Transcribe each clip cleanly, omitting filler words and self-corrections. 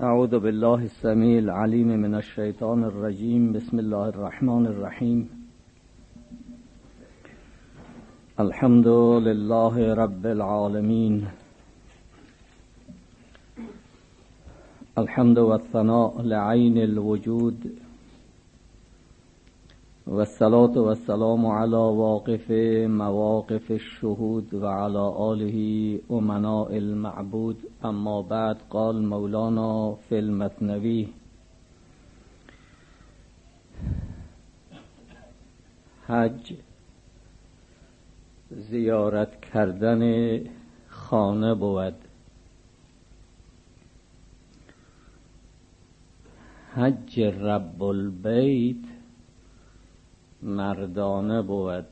اعوذ بالله السمیع العلیم من الشیطان الرجیم. بسم الله الرحمن الرحیم. الحمد لله رب العالمین. الحمد والثناء لعین الوجود والصلاة والسلام على واقف مواقف الشهود وعلى آله أمناء المعبود. اما بعد، قال مولانا في المثنوی: حج زیارت کردن خانه بود. حج رب البیت مردانه بود.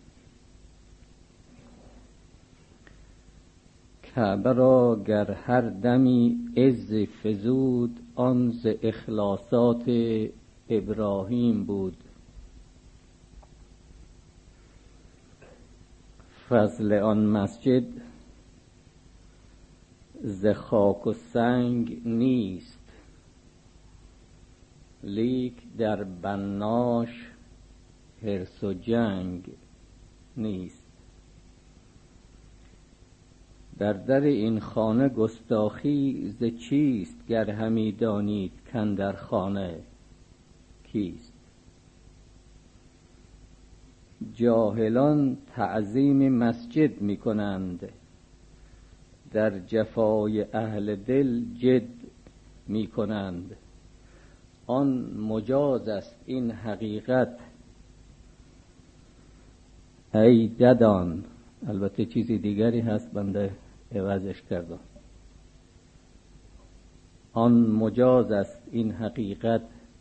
کعبه را گر هر دمی عز فزود، آن ز اخلاصات ابراهیم بود. فضل آن مسجد ز خاک و سنگ نیست، لیک در بناش حرص و جنگ نیست. در این خانه گستاخی ز چیست؟ گر همی دانید کاندر خانه کیست. جاهلان تعظیم مسجد می کنند، در جفای اهل دل جد می کنند. آن مجاز است این حقیقت ای ددان. البته چیزی دیگری هست، بنده عوضش کردم. آن مجاز است این حقیقت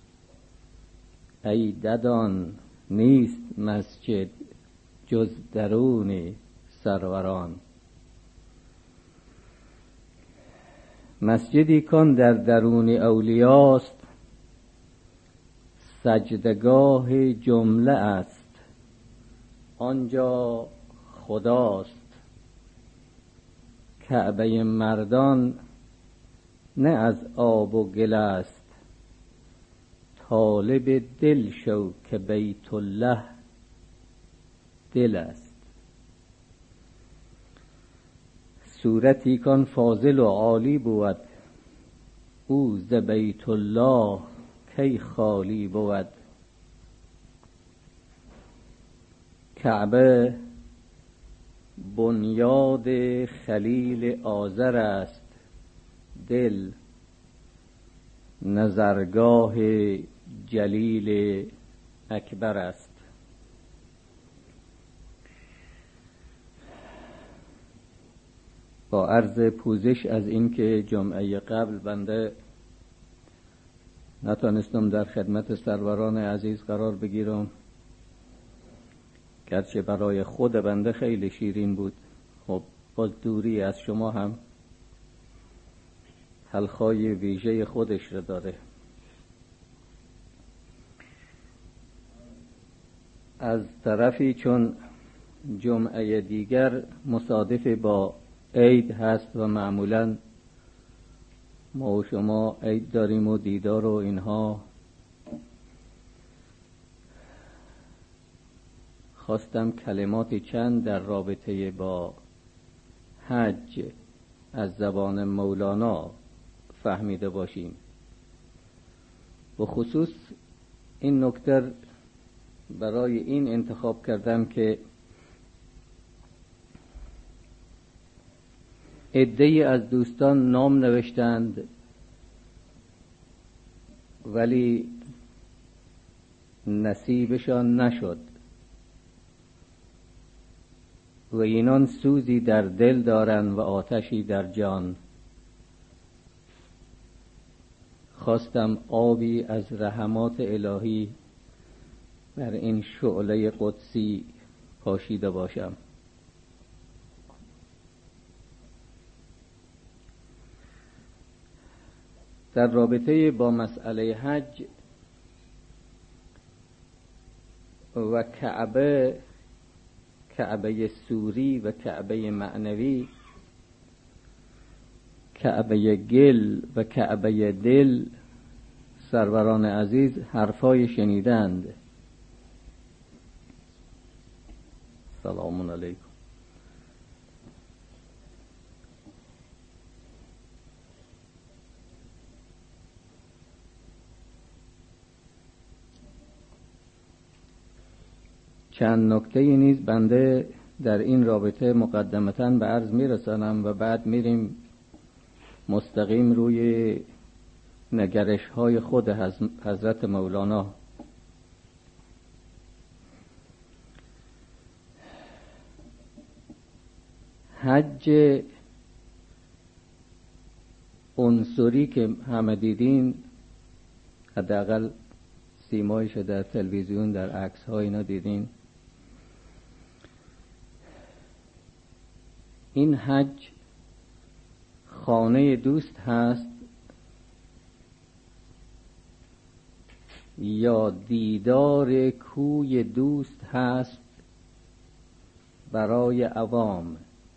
ای ددان، نیست مسجد جز درون سروران. مسجدی کن در درون اولیاست، سجدگاه جمله است، آنجا خداست. کعبه مردان نه از آب و گل است، طالب دل شو که بیت الله دل است. صورتی کان فاضل و عالی بود، او ز بیت الله کی خالی بود. کعبه بنیاد خلیل آزر است، دل نظرگاه جلیل اکبر است. با عرض پوزش از اینکه جمعه قبل بنده نتانستم در خدمت سروران عزیز قرار بگیرم، گرچه برای خود بنده خیلی شیرین بود. خب باز دوری از شما هم تلخای ویژه خودش را داره. از طرفی چون جمعه دیگر مصادف با عید هست و معمولاً ما و شما عید داریم و دیدار و اینها، خواستم کلماتی چند در رابطه با حج از زبان مولانا فهمیده باشیم. به خصوص این نکته برای این انتخاب کردم که عده‌ای از دوستان نام نوشتند ولی نصیبشان نشد و اینان سوزی در دل دارند و آتشی در جان. خواستم آبی از رحمات الهی بر این شعله قدسی پاشیده باشم. در رابطه با مسئله حج و کعبه سوری و کعبه معنوی کعبه گل و کعبه دل سروران عزیز حرفای شنیدند. سلام علیکم. چند نکته نیز بنده در این رابطه مقدمتاً به عرض میرسانم و بعد میریم مستقیم روی نگرش های خود حضرت مولانا. حج عنصری که همه دیدین، حداقل سیمایش در تلویزیون در عکس ها اینا دیدین، این حج خانه دوست هست یا دیدار کوی دوست هست برای عوام؟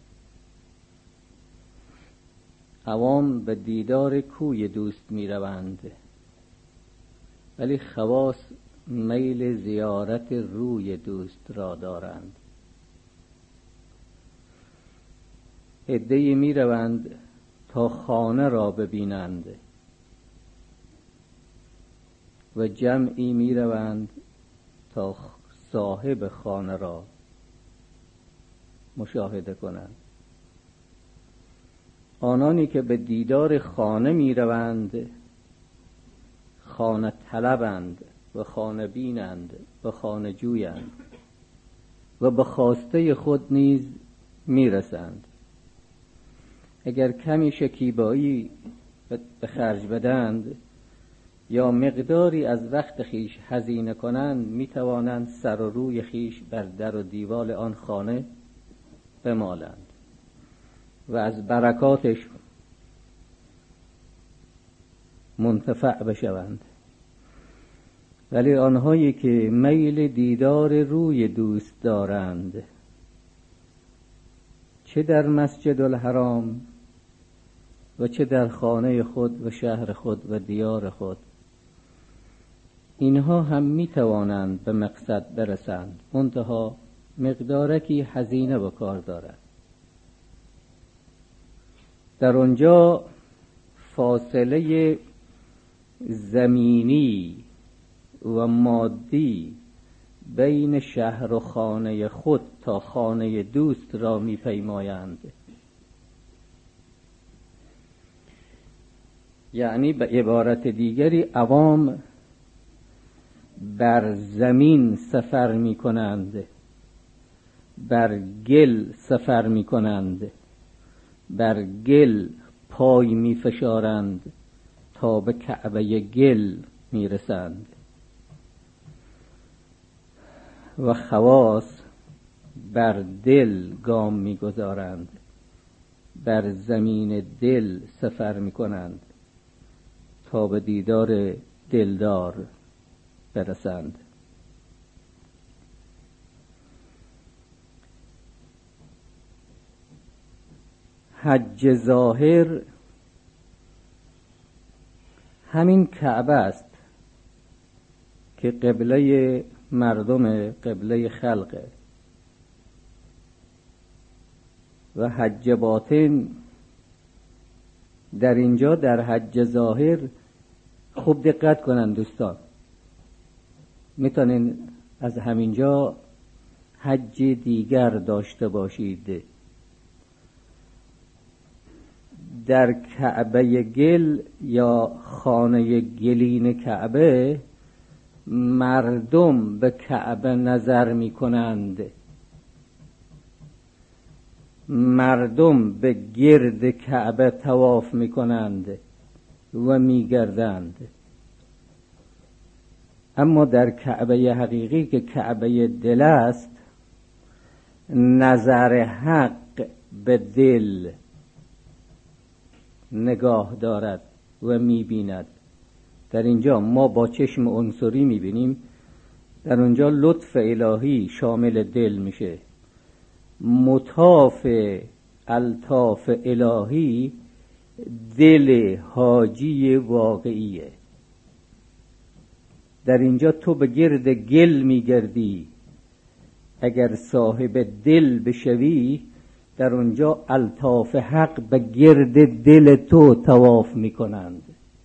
عوام به دیدار کوی دوست می روند، ولی خواص میل زیارت روی دوست را دارند. عده‌ای می روند تا خانه را ببینند و جمعی می روند تا صاحب خانه را مشاهده کنند. آنانی که به دیدار خانه می روند خانه طلبند و خانه بینند و خانه جویند و به خواسته خود نیز می رسند. اگر کمی شکیبایی به خرج بدند یا مقداری از وقت خیش هزینه کنند، می توانند سر و روی خیش بر در و دیوار آن خانه بمالند و از برکاتش منتفع بشوند. ولی آنهایی که میل دیدار روی دوست دارند، چه در مسجد الحرام و چه در خانه خود و شهر خود و دیار خود، اینها هم می توانند به مقصد برسند، منتها مقدارکی هزینه به کار دارد. در آنجا فاصله زمینی و مادی بین شهر و خانه خود تا خانه دوست را می پیمایند. یعنی به عبارت دیگری عوام بر زمین سفر می کنند، بر گل سفر می کنند، بر گل پای می فشارند تا به کعبه گل می رسند و خواص بر دل گام می گذارند، بر زمین دل سفر می کنند تا به دیدار دلدار برسند. حج ظاهر همین کعبه است که قبله مردم، قبله خلقه، و حج باطن در اینجا در حج ظاهر خوب دقت کنن دوستان، میتونین از همینجا حج دیگر داشته باشید. در کعبه گل یا خانه گلین کعبه مردم به کعبه نظر می کنند، مردم به گرد کعبه طواف می کنند و می گردند. اما در کعبه حقیقی که کعبه دل است، نظر حق به دل نگاه دارد و می بیند. در اینجا ما با چشم عنصری می بینیم، در اونجا لطف الهی شامل دل میشه. مطاف الطاف الهی دل حاجی واقعیه. در اینجا تو به گرد گل میگردی، اگر صاحب دل بشوی در اونجا الطاف حق به گرد دل تو طواف میکنند.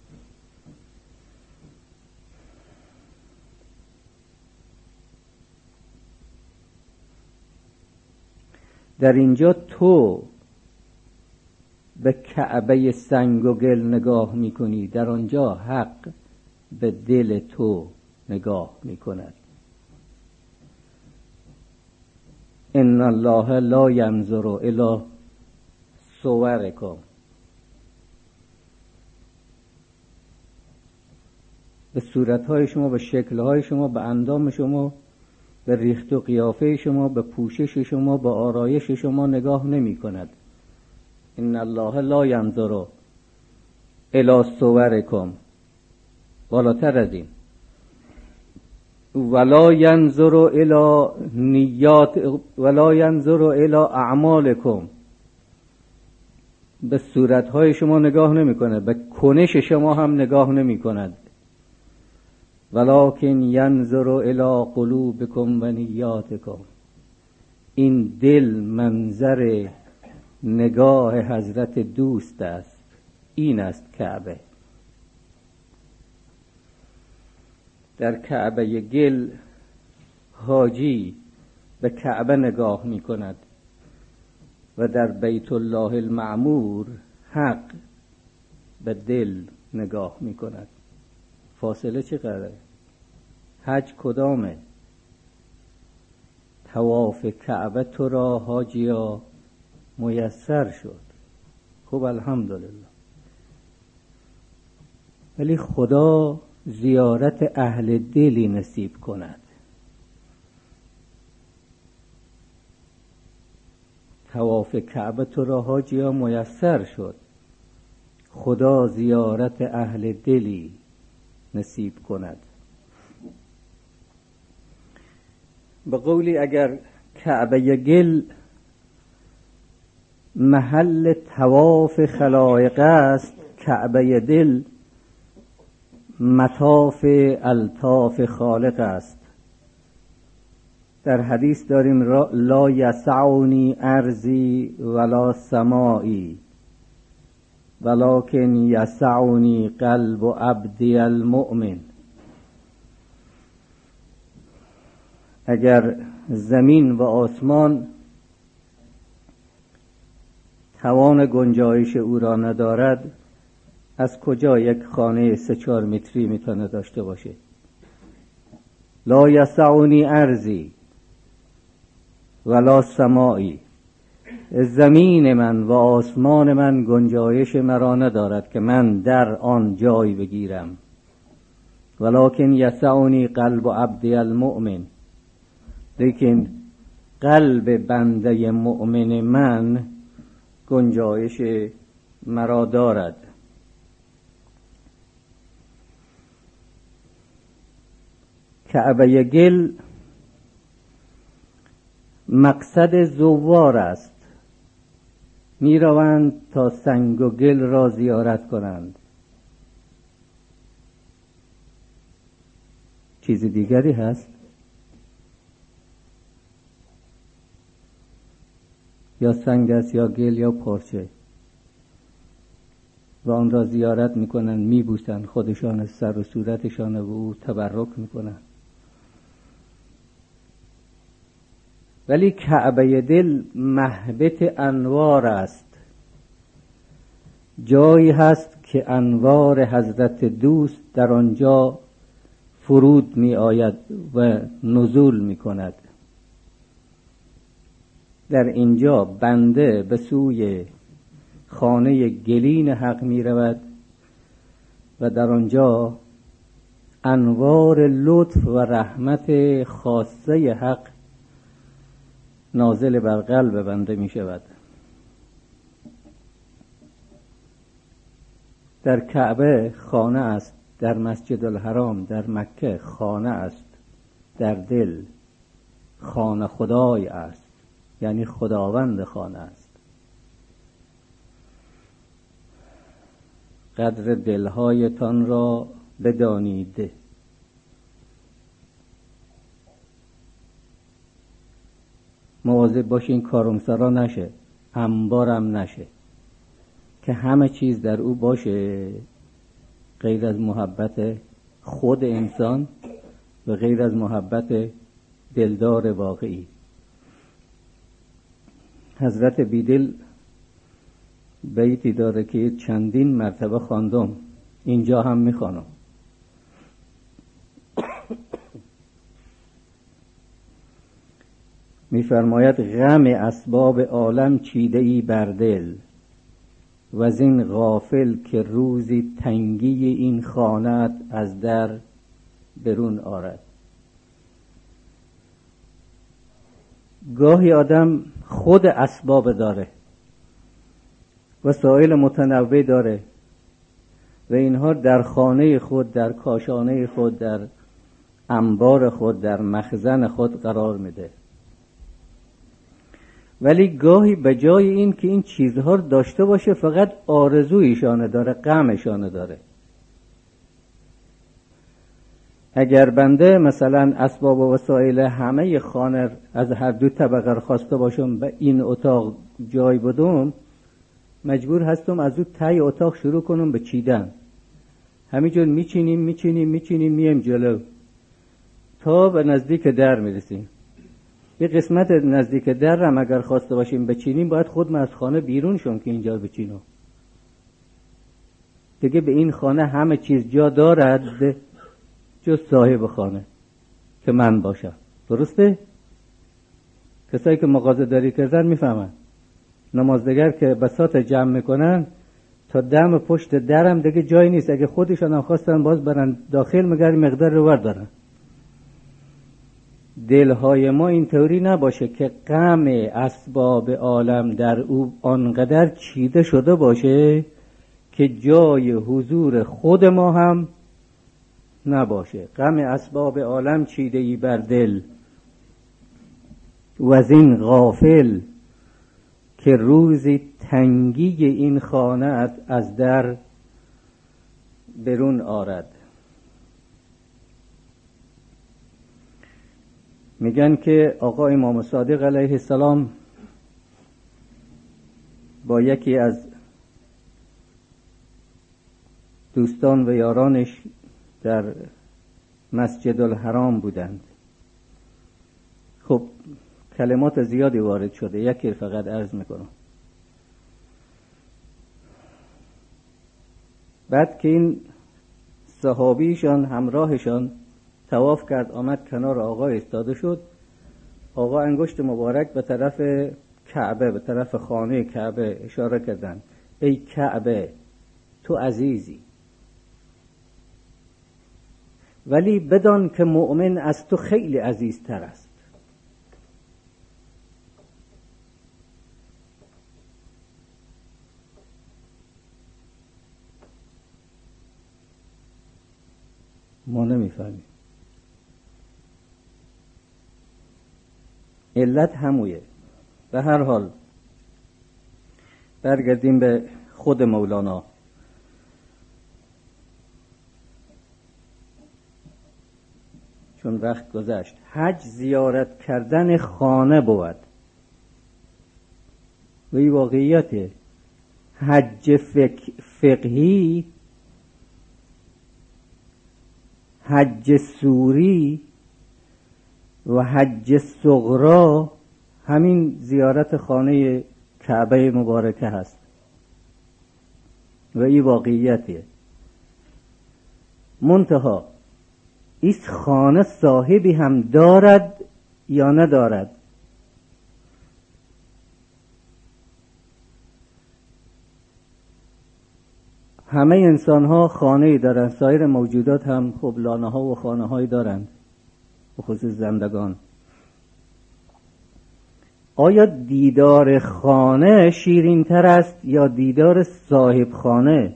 در اینجا تو به کعبه سنگ و گل نگاه میکنی، در آنجا حق به دل تو نگاه میکند. ان الله لا ینظر الی صورکم، به صورتهای شما، به شکلهای شما، به اندام شما، به ریخت و قیافه شما، به پوشش شما، به آرایش شما نگاه نمی کند. ان الله لا ینظر الی صورکم، بالاتر از این، ولا ینظر الی نیات ولا ینظر الی اعمالکم، به صورتهای شما نگاه نمی کند، به کنش شما هم نگاه نمی کند. ولکن ینظر الی قلوبکم و نیاتکم، این دل منظر نگاه حضرت دوست است. این است کعبه. در کعبه گل حاجی به کعبه نگاه می کند و در بیت الله المعمور حق به دل نگاه می کند. فاصله چقدره؟ حج کدامه؟ طواف کعبه تو را حاجیا میسر شد، خب الحمدلله. ولی خدا زیارت اهل دلی نصیب کند. طواف کعبه تو را حاجیا میسر شد، خدا زیارت اهل دلی نصیب کند. به قولی اگر کعبه گل محل طواف خلائق است، کعبه دل مطاف الطاف خالق است. در حدیث داریم لا یسعنی ارضی ولا سمائی ولکن یسعنی قلب عبدی المؤمن. اگر زمین و آسمان توان گنجایش او را ندارد، از کجا یک خانه 3-4 متری میتونه داشته باشه؟ لا یسعنی ارضی ولا سمائی، زمین من و آسمان من گنجایش مرا ندارد که من در آن جای بگیرم. ولکن یسعنی قلب عبدی المؤمن، لیکن قلب بنده مؤمن من گنجایش مرا دارد. کعبه گل مقصد زوار است، می روند تا سنگ و گل را زیارت کنند. چیز دیگری هست؟ یا سنگ است یا گل یا پارچه، و آن را زیارت میکنن، میبوسن، خودشان سر و صورتشان و او تبرک میکنن. ولی کعبه دل محبت انوار است، جایی هست که انوار حضرت دوست در آنجا فرود می آید و نزول می کند. در اینجا بنده به سوی خانه گلین حق می رود و در آنجا انوار لطف و رحمت خاصه حق نازل بر قلب بنده می شود. در کعبه خانه است، در مسجد الحرام در مکه خانه است، در دل خانه خدای است، یعنی خداوند خانه است. قدر دلهایتان را بدانید. مواظب باشین کارمسرا نشه، انبارم نشه که همه چیز در او باشه غیر از محبت خود انسان و غیر از محبت دلدار واقعی. حضرت بیدل بیتی داره که چندین مرتبه خواندم، اینجا هم میخوانم. میفرماید غم اسباب عالم چیده ای بر دل، و از این غافل که روزی تنگی این خانه‌ات از در برون آرد. گاهی آدم خود اسباب داره، وسایل متنوع داره و اینها در خانه خود، در کاشانه خود، در انبار خود، در مخزن خود قرار میده. ولی گاهی به جای این که این چیزها رو داشته باشه فقط آرزویشانه داره، غمشانه داره. اگر بنده مثلا اسباب و وسایل همه خانه از هر دو طبقه خواسته باشم به این اتاق جای بدم، مجبور هستم از اون تای اتاق شروع کنم به چیدن. همینجور میچینیم میم جلو تا به نزدیک در میرسیم. یه قسمت نزدیک در هم اگر خواسته باشیم بچینیم باید خودم از خانه بیرون شم که اینجا بچینم. دیگه به این خانه همه چیز جا دارد جز صاحب خانه که من باشم. درسته؟ کسایی که مغازه داری کردن میفهمن. نمازدگر که بساط جمع میکنن تا دم پشت درم دیگه جای نیست، اگه خودشان هم خواستن باز برن داخل مگر مقدار رو بردارن. دلهای ما اینطوری نباشه که غم اسباب عالم در او آنقدر چیده شده باشه که جای حضور خود ما هم نباشه. غم اسباب عالم چیده ای بر دل، و از این غافل که روزی تنگی این خانه‌ات از در برون آرد. میگن که آقا امام صادق علیه السلام با یکی از دوستان و یارانش در مسجد الحرام بودند. خب کلمات زیادی وارد شده، یکی فقط عرض میکنم. بعد که این صحابیشان همراهشان طواف کرد، آمد کنار آقا ایستاده شد. آقا انگشت مبارک به طرف کعبه، به طرف خانه کعبه اشاره کردند. ای کعبه تو عزیزی، ولی بدان که مؤمن از تو خیلی عزیزتر است. ما نمیفهمیم. علت همویه. به هر حال برگردیم به خود مولانا. چون وقت گذشت. حج زیارت کردن خانه بود و این واقعیته. حج فقهی، حج سوری و حج صغرا همین زیارت خانه کعبه مبارکه هست و این واقعیته. منتها این خانه صاحبی هم دارد یا ندارد. همه انسان ها خانه‌ای دارند، سایر موجودات هم خب لانه ها و خانه هایی دارند، به خصوص زندگان. آیا دیدار خانه شیرین تر است یا دیدار صاحب خانه؟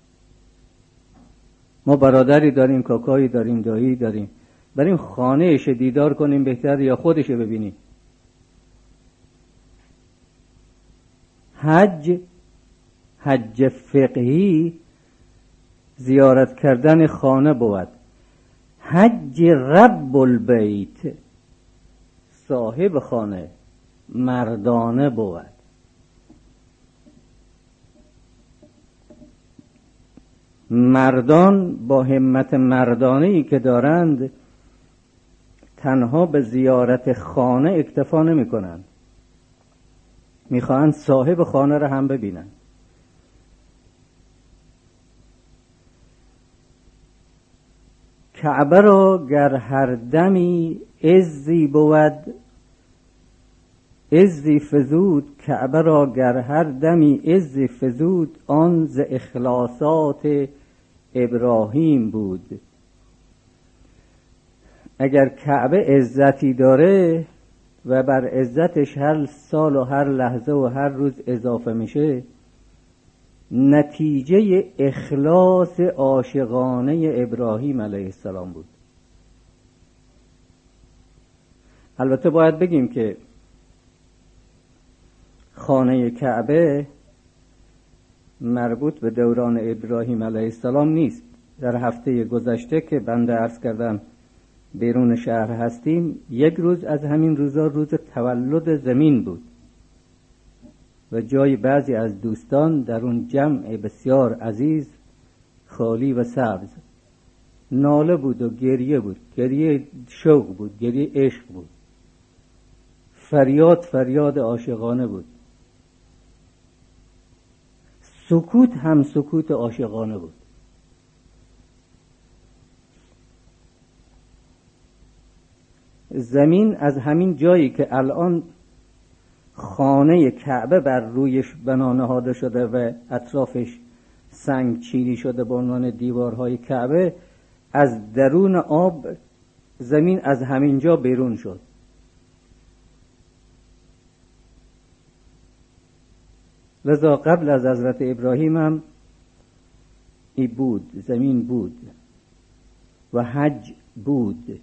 ما برادری داریم، کاکایی داریم، دایی داریم، بریم خانه‌اش دیدار کنیم بهتر یا خودش ببینیم؟ حج فقهی زیارت کردن خانه بود. حج رب البیت، صاحب خانه مردانه بود. مردان با همت مردانه‌ای که دارند تنها به زیارت خانه اکتفا نمی کنند، میخواهند صاحب خانه را هم ببینند. کعبه را گر هر دمی عزی بود، عزی فزود. کعبه را گر هر دمی عزی فزود، آن ز اخلاصات ابراهیم بود. اگر کعبه عزتی داره و بر عزتش هر سال و هر لحظه و هر روز اضافه میشه، نتیجه اخلاص عاشقانه ابراهیم علیه السلام بود. البته باید بگیم که خانه کعبه مربوط به دوران ابراهیم علیه السلام نیست. در هفته گذشته که بنده عرض کردم بیرون شهر هستیم، یک روز از همین روزا روز تولد زمین بود و جای بعضی از دوستان در اون جمع بسیار عزیز خالی و سبز ناله بود و گریه بود، گریه شوق بود، گریه عشق بود، فریاد عاشقانه بود، سکوت هم سکوت عاشقانه بود. زمین از همین جایی که الان خانه کعبه بر رویش بنا نهاده شده و اطرافش سنگ چینی شده به عنوان دیوارهای کعبه، از درون آب زمین از همین جا بیرون شد. لذا قبل از حضرت ابراهیم هم ای بود، زمین بود و حج بود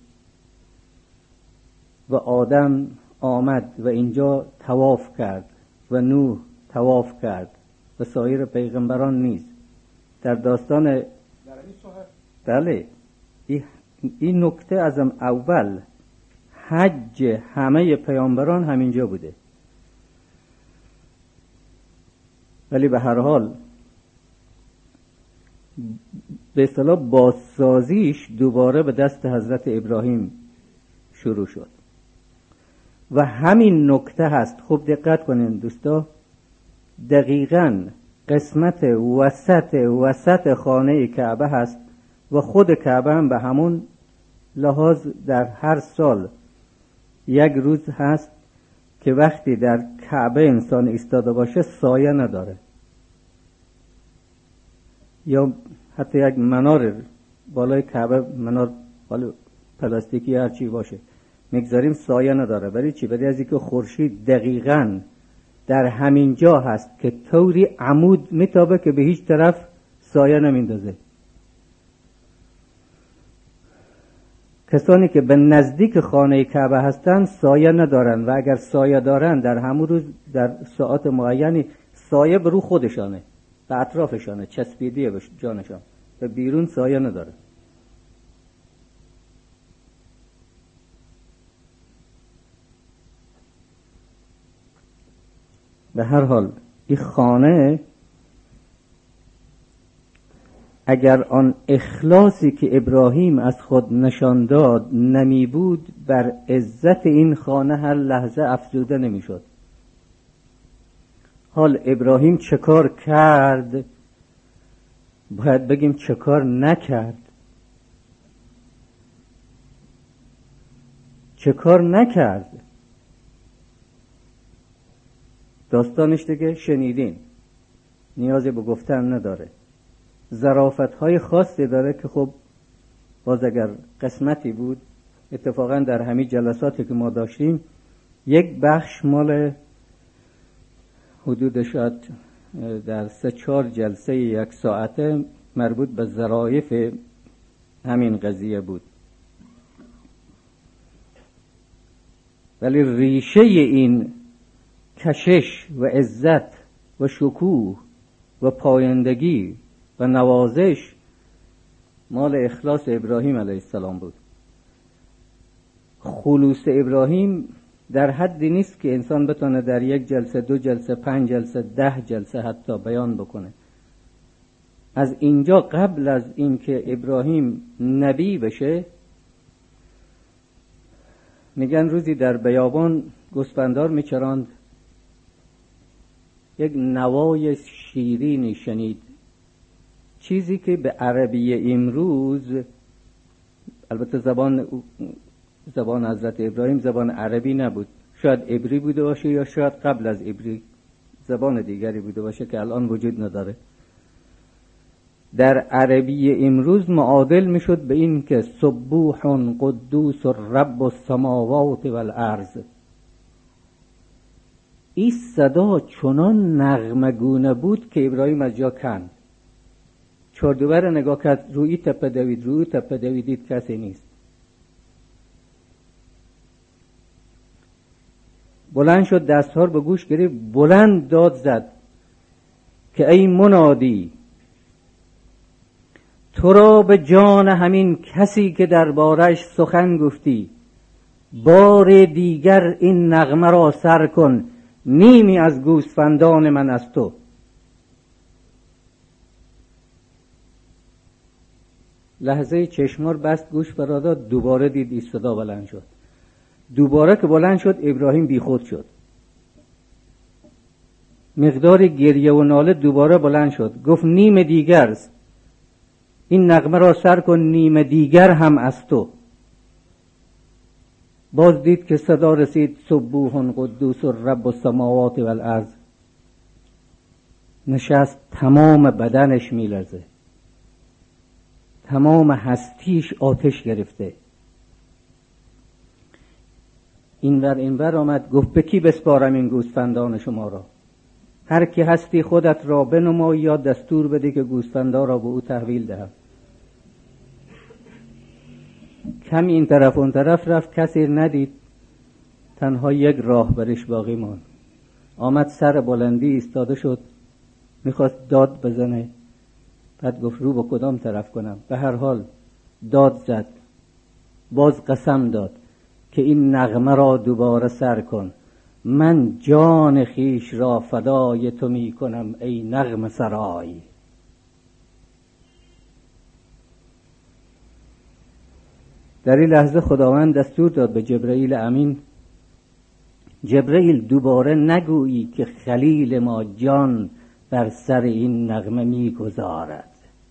و آدم آمد و اینجا طواف کرد و نوح طواف کرد و سایر پیغمبران نیز. در داستان بله این نکته از اول حج همه پیامبران همینجا بوده، ولی به هر حال به اصطلاح بازسازیش دوباره به دست حضرت ابراهیم شروع شد و همین نکته هست. خوب دقت کنین دوستا، دقیقاً قسمت وسط خانه کعبه هست و خود کعبه هم به همون لحاظ در هر سال یک روز هست که وقتی در کعبه انسان ایستاده باشه سایه نداره، یا حتی یک منار بالای کعبه، منار بالا پلاستیکی هر چی باشه، میگذاریم سایه نداره. برای چی؟ برای از اینکه خورشید دقیقاً در همین جا هست که طوری عمود میتابه که به هیچ طرف سایه نمیندازه. کسانی که به نزدیک خانه کعبه هستن سایه ندارن و اگر سایه دارن در همون روز در ساعت معینی سایه به رو خودشانه، به اطرافشانه چسبیدیه به جانشان و بیرون سایه نداره. به هر حال این خانه اگر آن اخلاصی که ابراهیم از خود نشان داد نمی بود، بر عزت این خانه هر لحظه افزوده نمی شد. حال ابراهیم چه کار کرد؟ باید بگیم چه کار نکرد. چه کار نکرد؟ داستانش دیگه شنیدین، نیازی به گفتن نداره. ظرافت‌های خاصی داره که خب باز اگر قسمتی بود، اتفاقا در همین جلساتی که ما داشتیم یک بخش مال حدود شاید در 3-4 جلسه 1 ساعته مربوط به ظرایف همین قضیه بود. ولی ریشه این کشش و عزت و شکوه و پایندگی و نوازش مال اخلاص ابراهیم علیه السلام بود. خلوص ابراهیم در حدی نیست که انسان بتونه در یک جلسه، 2 جلسه، 5 جلسه، 10 جلسه حتی بیان بکنه. از اینجا قبل از اینکه ابراهیم نبی بشه، میگن روزی در بیابان گوسفندار میچراند، یک نوای شیرینی شنید، چیزی که به عربی امروز، البته زبان حضرت ابراهیم زبان عربی نبود، شاید عبری بوده باشه یا شاید قبل از عبری زبان دیگری بوده باشه که الان وجود نداره. در عربی امروز معادل میشد به این که سبوح قدوس رب السماوات والارض. این صدا چنان نغمگونه بود که ابراهیم از جا کند، چهاردوبر نگاه کرد، روی تپه دوید، دید کسی نیست. بلند شد، دستها رو به گوش گرفت، بلند داد زد که ای منادی، تو را به جان همین کسی که دربارش سخن گفتی، بار دیگر این نغمه را سر کن، نیمی از گوسفندان من از تو. لحظه چشمار بست، گوش فراداد، دوباره دید این صدا بلند شد. دوباره که بلند شد، ابراهیم بیخود شد. مقدار گریه و ناله دوباره بلند شد، گفت نیم دیگر است، این نغمه را سر کن، نیم دیگر هم از تو. باز دید که صدا رسید سبوح قدوس رب السماوات والارض. نشست، تمام بدنش میلرزه، تمام هستیش آتش گرفته. اینور آمد، گفت به کی بسپارم این گوسفندان شما را؟ هر کی هستی خودت را بنمای یا دستور بده که گوسفندان را به او تحویل دهم. کمی این طرف اون طرف رفت، کسی ندید، تنها یک راه برش باقی ماند. آمد سر بلندی ایستاده شد، میخواست داد بزنه، بعد گفت رو به کدام طرف کنم؟ به هر حال داد زد، باز قسم داد که این نغمه را دوباره سر کن، من جان خیش را فدای تو می کنم ای نغمه سرای. در این لحظه خداوند دستور داد به جبرئیل امین، جبرئیل دوباره نگویی که خلیل ما جان بر سر این نغمه می گذارد.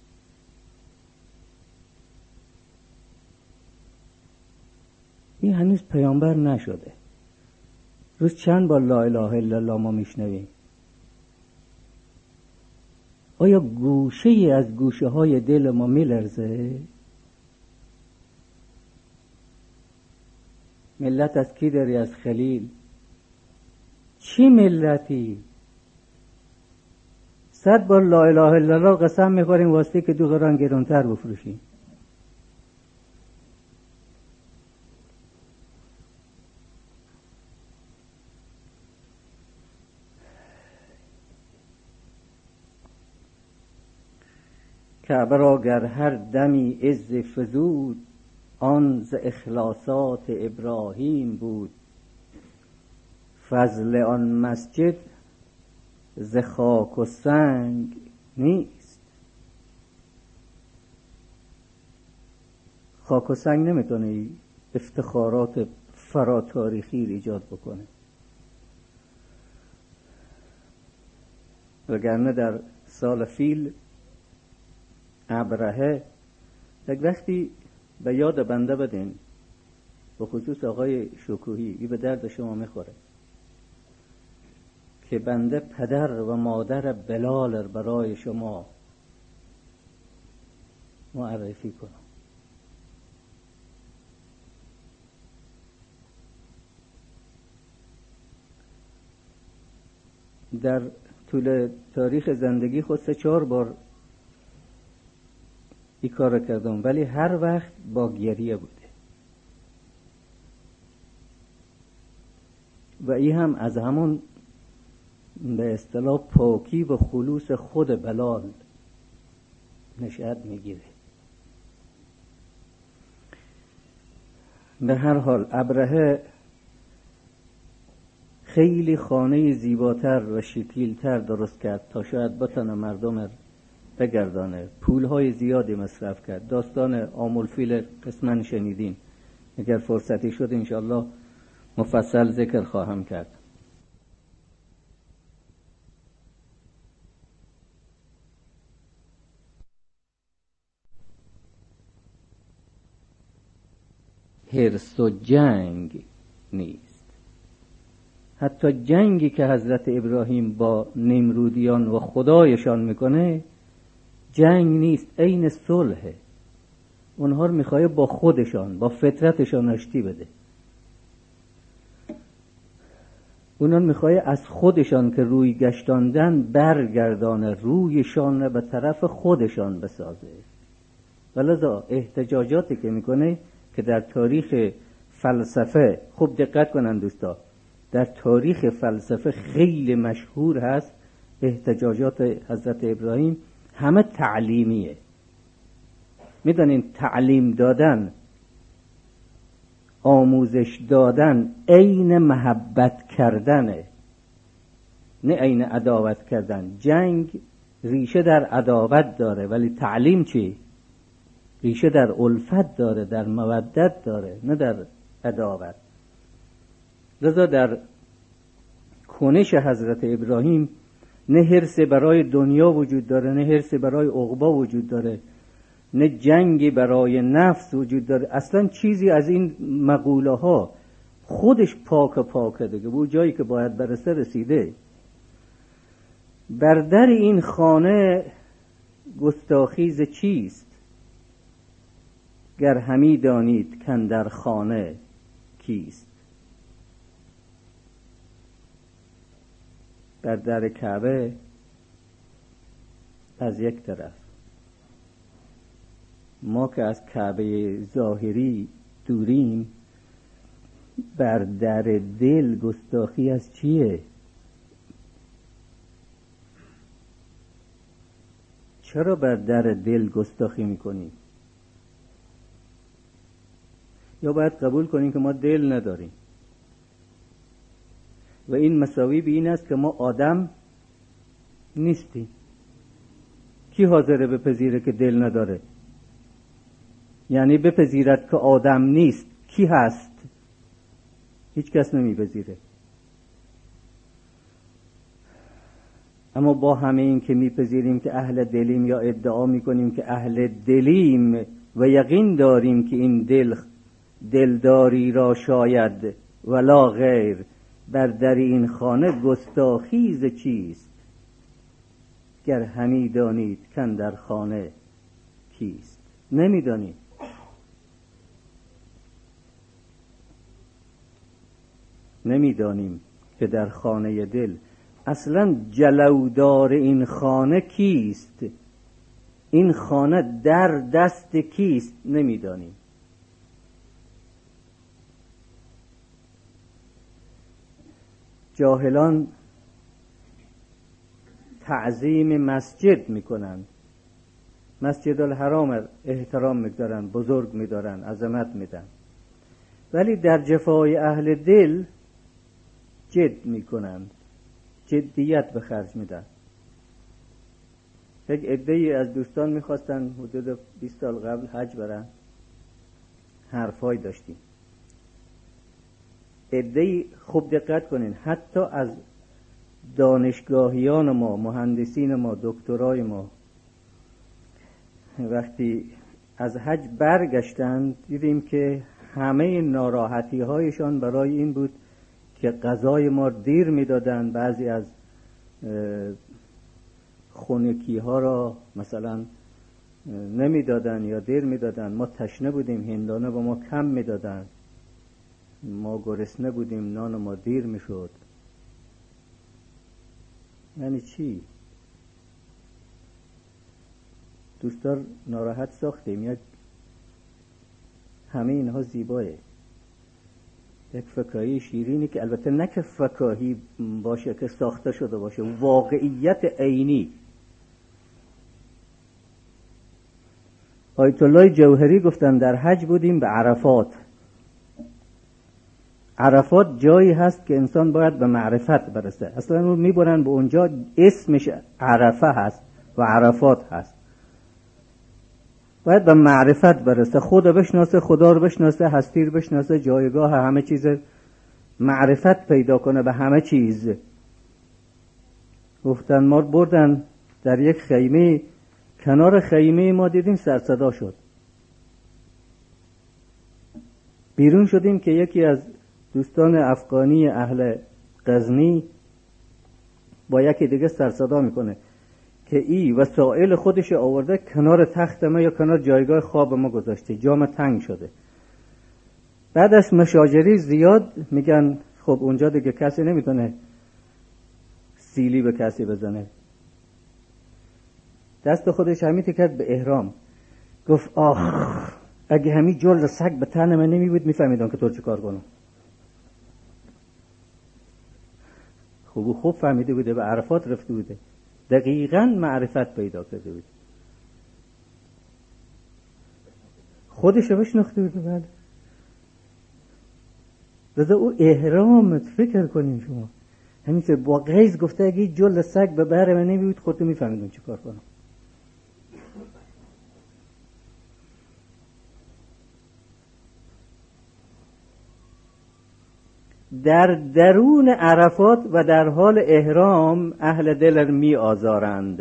این هنوز پیامبر نشده. روز چند بار لا اله الا الله ما میشنویم؟ آیا گوشه ای از گوشه های دل ما میلرزه؟ ملت از کی داری؟ از خلیل. چی ملتی؟ 100 بار لا اله الا الله قسم میخوریم واسه که 2 قران گرونتر بفروشیم. کعبه را گر هر دمی عز فزود، آن ز اخلاصات ابراهیم بود. فضل آن مسجد ز خاک و سنگ نیست. خاک و سنگ نمیتونه افتخارات فراتاریخی ایجاد بکنه، وگرنه در سال فیل ابرهه یک وقتی به یاد بنده بدین، به خصوص آقای شکوهی، این به درد شما میخوره که بنده پدر و مادر بلال برای شما معرفی کنم. در طول تاریخ زندگی خود 3-4 بار این کار کردم، ولی هر وقت با گریه بوده و این هم از همون به اصطلاح پاکی و خلوص خود بلال نشأت میگیره. به هر حال ابرهه خیلی خانه زیباتر و شکیلتر درست کرد تا شاید بتونه مردم بگردانه. پولهای زیادی مصرف کرد. داستان آملفیل قسمن شنیدین، اگر فرصتی شد انشالله مفصل ذکر خواهم کرد. حرص و جنگ نیست. حتی جنگی که حضرت ابراهیم با نمرودیان و خدایشان میکنه جنگ نیست، عین صلحه. اونها رو میخواد با خودشان، با فطرتشان آشتی بده. اونها میخواد از خودشان که روی گشتاندن برگردانه، رویشان به طرف خودشان بسازه. ولذا احتجاجاتی که میکنه که در تاریخ فلسفه، خوب دقت کنن دوستا، در تاریخ فلسفه خیلی مشهور هست احتجاجات حضرت ابراهیم، همه تعلیمیه. میدونین تعلیم دادن، آموزش دادن عین محبت کردنه، نه عین عداوت کردن. جنگ ریشه در عداوت داره، ولی تعلیم چی؟ ریشه در الفت داره، در مودت داره، نه در عداوت. لذا در کنش حضرت ابراهیم نه حرص برای دنیا وجود داره، نه حرص برای عقبا وجود داره، نه جنگی برای نفس وجود داره. اصلا چیزی از این مقوله ها. خودش پاکه دیگه، به جایی که باید برسه رسیده. بر در این خانه گستاخیز چیست؟ گر همی دانید کاندر خانه کیست. بر در کعبه از یک طرف، ما که از کعبه ظاهری دوریم، بر در دل گستاخی از چیه؟ چرا بر در دل گستاخی میکنیم؟ یا باید قبول کنیم که ما دل نداریم و این مساوی به این است که ما آدم نیستیم. کی حاضره بپذیره که دل نداره؟ یعنی بپذیرد که آدم نیست. کی هست؟ هیچ کس نمیپذیره. اما با همه این که میپذیریم که اهل دلیم، یا ادعا میکنیم که اهل دلیم و یقین داریم که این دلداری را شاید ولا غیر، بر در این خانه گستاخیز چیست؟ گر همی دانید کاندر خانه کیست. نمیدانید. نمیدانیم که در خانه دل اصلا جلودار این خانه کیست. این خانه در دست کیست نمیدانیم. جاهلان تعظیم مسجد میکنند، مسجد الحرام احترام میدارن، بزرگ میدارن، عظمت میدن، ولی در جفای اهل دل جد میکنند، جدیت به خرج میدن. یک عده‌ای از دوستان میخواستن حدود 20 سال قبل حج برن، حرفای داشتیم. عده‌ای خوب دقت کنین، حتی از دانشگاهیان ما، مهندسین ما، دکترای ما، وقتی از حج برگشتند دیدیم که همه ناراحتی هایشان برای این بود که غذای ما دیر میدادن، بعضی از خونکی ها را مثلا نمیدادن یا دیر میدادن. ما تشنه بودیم، هندانه با ما کم میدادن، ما گرسنه بودیم، نان ما دیر میشد. یعنی چی؟ دوستار ناراحت ساختیم. یک همه اینها زیبایه، یک فکاهی شیرینی که البته نه که فکاهی باشه که ساخته شده باشه، واقعیت عینی. آیت الله جوهری گفتن در حج بودیم به عرفات، عرفات جایی هست که انسان باید به معرفت برسه. اصلا رو میبرن به اونجا، اسمش عرفه هست و عرفات هست. باید به معرفت برسه، خدا بشناسه، خدا رو بشناسه، هستی رو بشناسه، جایگاه همه چیز، معرفت پیدا کنه به همه چیز. گفتن ما بردن در یک خیمه، کنار خیمه ما دیدیم سر صدا شد. بیرون شدیم که یکی از دوستان افغانی اهل غزنی با یکی دیگه سر صدا میکنه که ای وسایل خودش آورده کنار تخت ما یا کنار جایگاه خواب ما گذاشته، جام تنگ شده. بعد از مشاجری زیاد میگن خب اونجا دیگه کسی نمیتونه سیلی به کسی بزنه. دست خودش همیتی کرد به احرام، گفت آخ اگه همین جلد سگ به تن من نمی بود میفهمیدم که تو چه کار کنم. خوب فهمیده بوده، به عرفات رفته بوده، دقیقاً معرفت پیدا کرده بود، خودش رو بشناخته بوده. بعد لذا او احرام فکر کنیم شما همین که با غیظ گفته اگه جلد سگ به بر من نمی بود خودتو میفهمیدم چه کار کنم. در درون عرفات و در حال احرام اهل دل می آزارند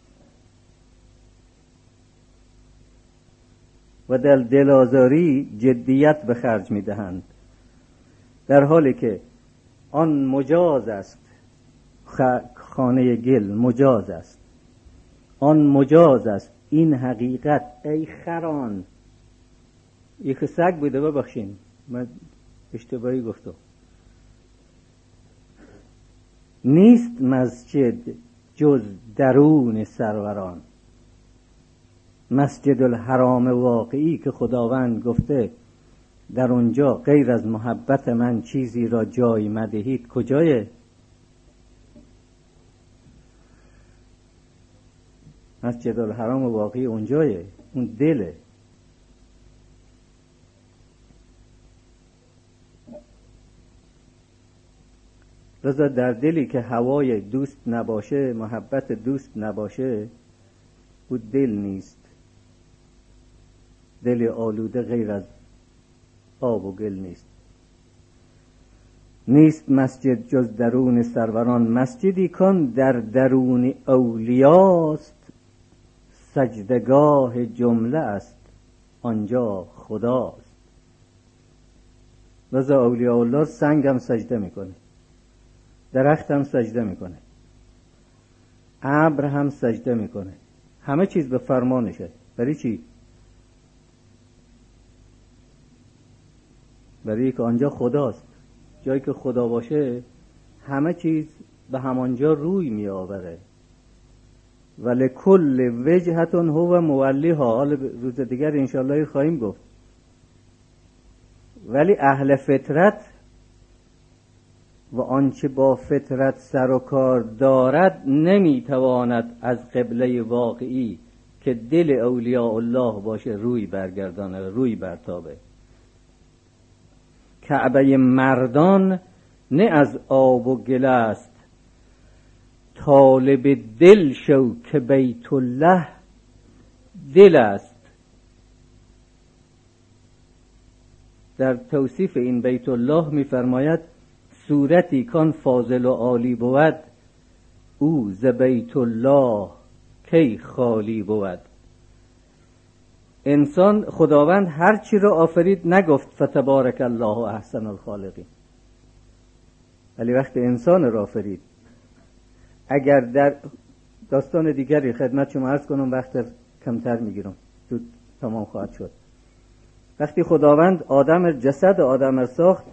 و در دل آزاری جدیت به خرج می دهند، در حالی که آن مجاز است. خانه گل مجاز است، آن مجاز است. این حقیقت ای خران، یک سگ بوده، ببخشین من اشتباهی گفتم، نیست مسجد جز درون سروران. مسجد الحرام واقعی که خداوند گفته در اونجا غیر از محبت من چیزی را جای مدهید، کجایه؟ مسجد الحرام واقعی اونجایه، اون دله. لذا در دلی که هوای دوست نباشه، محبت دوست نباشه، او دل نیست. دل آلوده غیر از آب و گل نیست. نیست مسجد جز درون سروران. مسجدی کن در درون اولیاست، سجدگاه جمله است آنجا خداست. لذا اولیاء الله سنگ هم سجده میکنه، درخت هم سجده میکنه، ابر هم سجده میکنه، همه چیز به فرمانشه. برای چی؟ برای که آنجا خداست. جایی که خدا باشه همه چیز به همانجا روی می آوره. ولکل وجهة هو مولیها. حال روز دیگر انشاءالله خواهیم گفت. ولی اهل فطرت و آنچه با فطرت سر و کار دارد نمیتواند از قبله واقعی که دل اولیاء الله باشه روی برگردانه، روی برتابه. کعبه مردان نه از آب و گل است، طالب دل شو که بیت الله دل است. در توصیف این بیت الله می‌فرماید صورتی کان فاضل و عالی بود، او ز بیت الله کی خالی بود. انسان خداوند هر چی را آفرید نگفت فتبارک الله احسن الخالقین، ولی وقتی انسان را آفرید. اگر در داستان دیگری خدمت شما عرض کنم، وقت کمتر میگیرم، زود تمام خواهد شد. وقتی خداوند آدم، جسد آدم را ساخت،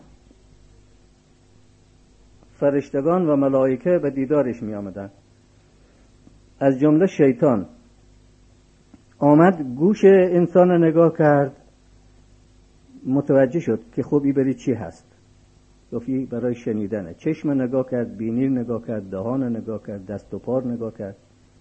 فرشتگان و ملائکه به دیدارش می آمدن. از جمله شیطان آمد گوش انسان نگاه کرد، متوجه شد که خوبی بری چی هست، گفتی برای شنیدنه. چشم نگاه کرد، بینی نگاه کرد، دهان نگاه کرد، دست و پا نگاه کرد.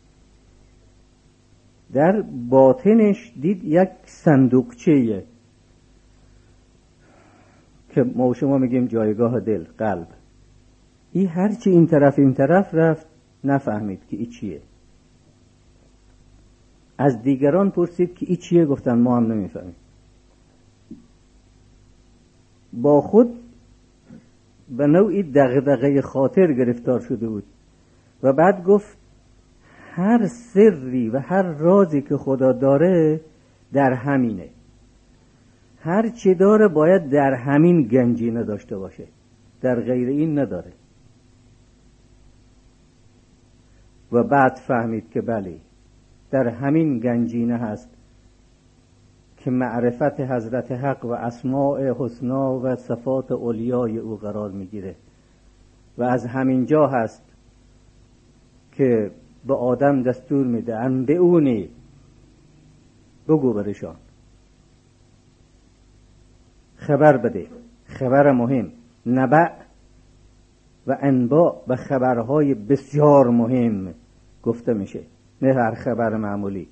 در باطنش دید یک صندوقچه که ما و شما میگیم جایگاه دل، قلب. این هرچی این طرف رفت نفهمید که این چیه. از دیگران پرسید که این چیه، گفتن ما هم نمیفهمیم. با خود به نوعی دغدغه خاطر گرفتار شده بود و بعد گفت هر سری و هر رازی که خدا داره در همینه. هر چی داره باید در همین گنجینه داشته باشه، در غیر این نداره. و بعد فهمید که بله، در همین گنجینه هست که معرفت حضرت حق و اسماء حسنا و صفات علیای او قرار میگیره و از همین جا هست که به آدم دستور میده انبئونی، بگو برشان، خبر بده. خبر مهم، نبأ و انباء و خبرهای بسیار مهم گفته میشه، نه هر خبر معمولی.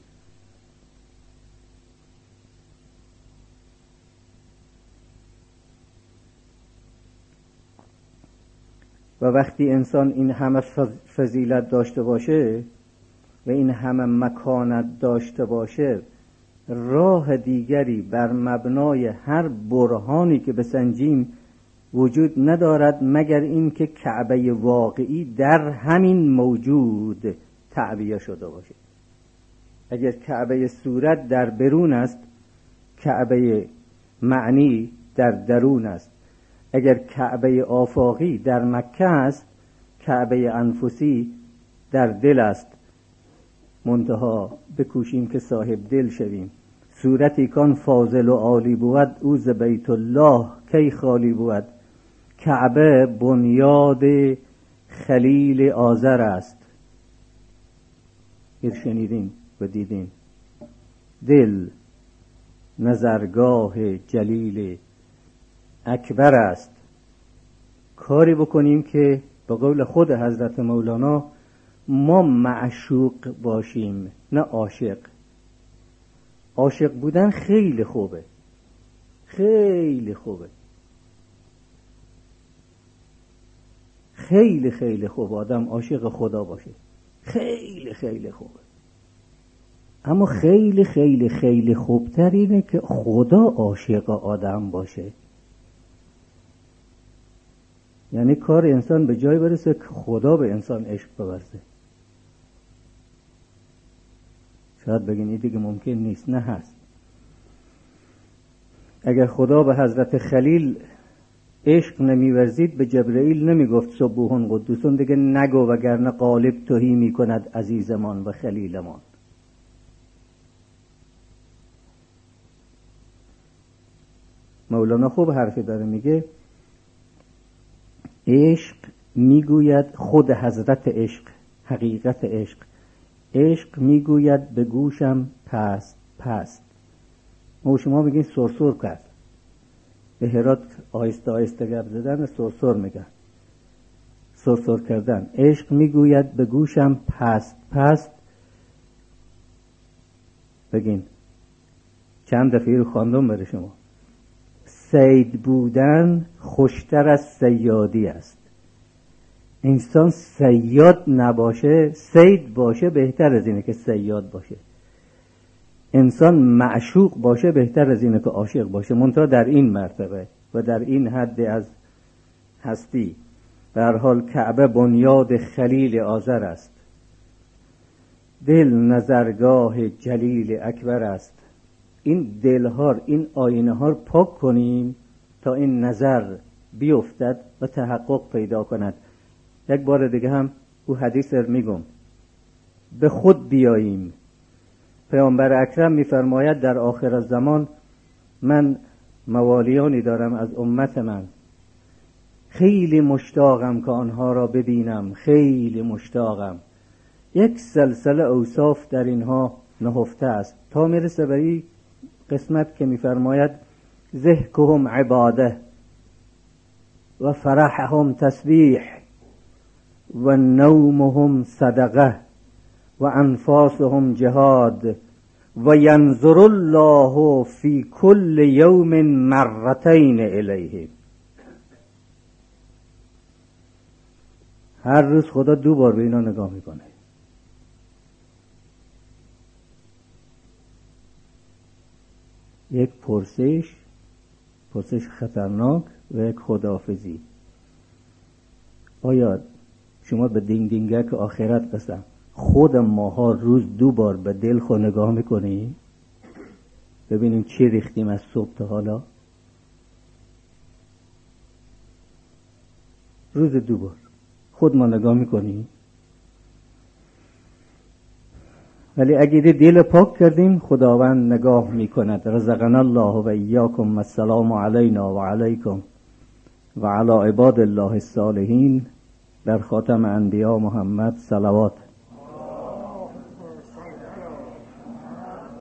و وقتی انسان این همه فضیلت داشته باشه و این همه مکانت داشته باشه، راه دیگری بر مبنای هر برهانی که بسنجیم وجود ندارد مگر این که کعبه واقعی در همین موجود تعبیه شده باشه. اگر کعبه صورت در برون است، کعبه معنی در درون است. اگر کعبه آفاقی در مکه است، کعبه انفسی در دل است. منتها بکوشیم که صاحب دل شویم. صورتی کان فاضل و عالی بود، او ز بیت الله کی خالی بود. کعبه بنیاد خلیل آذر است. ایر شنیدین و دیدین. دل نظرگاه جلیل اکبر است. کاری بکنیم که به قول خود حضرت مولانا ما معشوق باشیم، نه عاشق. عاشق بودن خیلی خوبه، خیلی خوبه، خیلی خیلی خوب آدم عاشق خدا باشه، خیلی خیلی خوبه. اما خیلی خیلی خیلی خوبتر اینه که خدا عاشق آدم باشه. یعنی کار انسان به جای برسه که خدا به انسان عشق بورزه. شاید بگین این دیگه ممکن نیست. نه، هست. اگر خدا به حضرت خلیل عشق نمیورزید به جبرئیل نمیگفت سبوحون قدوسون، دیگه نگو وگرنه غالب تهی میکند عزیزمان و خلیلمان. مولانا خوب حرفی داره، میگه عشق میگوید، خود حضرت عشق، حقیقت عشق، عشق میگوید به گوشم پست پست. ما شما بگین سرسر کرد. به هرات آهسته آهسته گپ زدن سرسر میگن، سرسر کردن. عشق میگوید به گوشم پست پست. بگین چند دفعه رو خواندم برای شما. صید بودن خوشتر از صیادی است. انسان صیاد نباشه، صید باشه بهتر از اینه که صیاد باشه. انسان معشوق باشه بهتر از اینه که عاشق باشه، منتها در این مرتبه و در این حد از هستی. به هر حال کعبه بنیاد خلیل آذر است. دل نظرگاه جلیل اکبر است. این دلها، این آینه ها پاک کنیم تا این نظر بیفتد و تحقق پیدا کند. یک بار دیگه هم او حدیث رو میگم، به خود بیاییم. پیامبر اکرم میفرماید در آخر الزمان من موالیانی دارم از امت من، خیلی مشتاقم که آنها را ببینم، خیلی مشتاقم. یک سلسله اوصاف در اینها نهفته است تا میرسه به این قسمت که میفرماید ضحکهم عباده و فرحهم تسبیح و نومهم صدقه و انفاسهم جهاد و ینظر الله فی کل یوم مرتین الیه. هر روز خدا 2 بار به اینا نگاه میکنه. یک پرسش خطرناک و یک خداحافظی. آیا شما به دینگ دینگک آخرت قسم خود ماها روز 2 بار به دل خود نگاه میکنیم ببینیم چی ریختیم از صبح تا حالا؟ روز 2 بار خود ما نگاه میکنیم. ولی اگه دل پاک کردیم خداوند نگاه میکند. رزقنا الله و ایاکم و السلام علینا و علیکم و علی عباد الله الصالحین. در خاتم انبیا محمد صلوات.